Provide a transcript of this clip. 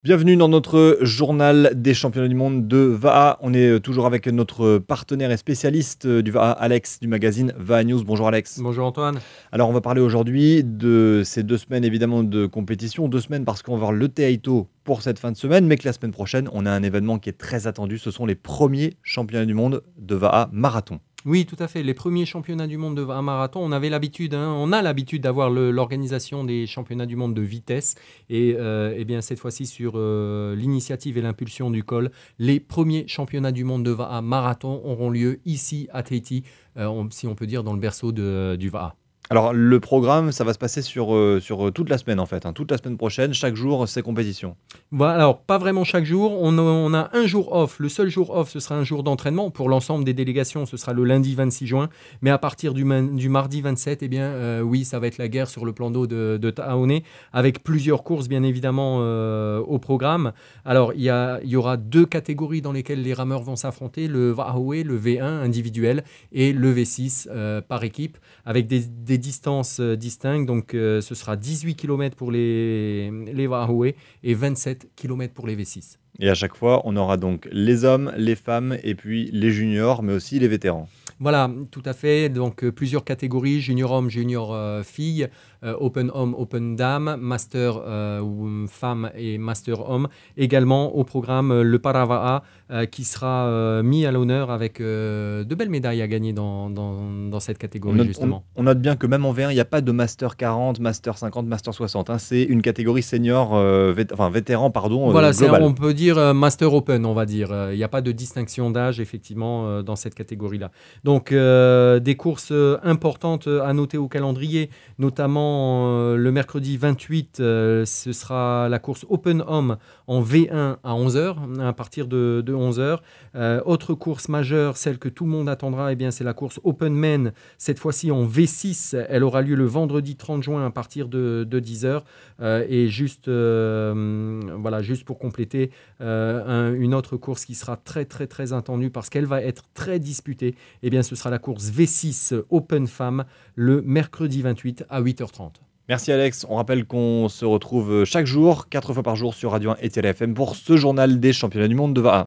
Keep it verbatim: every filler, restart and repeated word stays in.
Bienvenue dans notre journal des championnats du monde de V A A. On est toujours avec notre partenaire et spécialiste du V A A, Alex du magazine V A A News. Bonjour Alex. Bonjour Antoine. Alors on va parler aujourd'hui de ces deux semaines évidemment de compétition. Deux semaines parce qu'on va voir le Teito pour cette fin de semaine, mais que la semaine prochaine, on a un événement qui est très attendu. Ce sont les premiers championnats du monde de V A A marathon. Oui, tout à fait. Les premiers championnats du monde de V A A marathon, on avait l'habitude, hein, on a l'habitude d'avoir le, l'organisation des championnats du monde de vitesse. Et, euh, eh bien cette fois-ci, sur euh, l'initiative et l'impulsion du col, les premiers championnats du monde de V A A marathon auront lieu ici à Tahiti, euh, on, si on peut dire dans le berceau de, du V A A. Alors le programme, ça va se passer sur, euh, sur toute la semaine en fait, hein, toute la semaine prochaine, chaque jour, ces compétitions. Voilà, alors pas vraiment chaque jour, on a, on a un jour off, le seul jour off ce sera un jour d'entraînement, pour l'ensemble des délégations ce sera le lundi vingt-six juin, mais à partir du, man, du mardi vingt-sept, eh bien euh, oui ça va être la guerre sur le plan d'eau de, de Taone, avec plusieurs courses bien évidemment euh, au programme. Alors il y, a, il y aura deux catégories dans lesquelles les rameurs vont s'affronter, le Vahaoe, le V un individuel et le V six euh, par équipe, avec des, des distances euh, distinctes, donc euh, ce sera dix-huit kilomètres pour les, les Vahaoe et vingt-sept kilomètres pour les V six. Et à chaque fois, on aura donc les hommes, les femmes et puis les juniors, mais aussi les vétérans. Voilà, tout à fait. Donc euh, plusieurs catégories, junior homme, junior euh, fille, euh, open homme, open dame, master euh, femme et master homme. Également au programme euh, le Paravaa euh, qui sera euh, mis à l'honneur avec euh, de belles médailles à gagner dans, dans, dans cette catégorie On note, justement. On, on note bien que même en V un, il n'y a pas de master quarante, master cinquante, master soixante. Hein. C'est une catégorie senior, euh, vét- enfin vétéran, pardon, Voilà, euh, c'est, global. on peut dire euh, master open, on va dire. Il euh, n'y a pas de distinction d'âge effectivement euh, dans cette catégorie-là. Donc euh, des courses euh, importantes à noter au calendrier, notamment euh, le mercredi vingt-huit, euh, ce sera la course Open Homme en V un à onze heures, à partir de, de onze heures. Euh, autre course majeure, celle que tout le monde attendra, eh bien, c'est la course Open Men, cette fois-ci en V six. Elle aura lieu le vendredi trente juin à partir de, de dix heures. Euh, et juste, euh, voilà, juste pour compléter, euh, un, une autre course qui sera très très très attendue parce qu'elle va être très disputée, eh bien, ce sera la course V six Open Femmes le mercredi vingt-huit à huit heures trente. Merci Alex. On rappelle qu'on se retrouve chaque jour, quatre fois par jour sur Radio un et Télé F M pour ce journal des championnats du monde de V A A.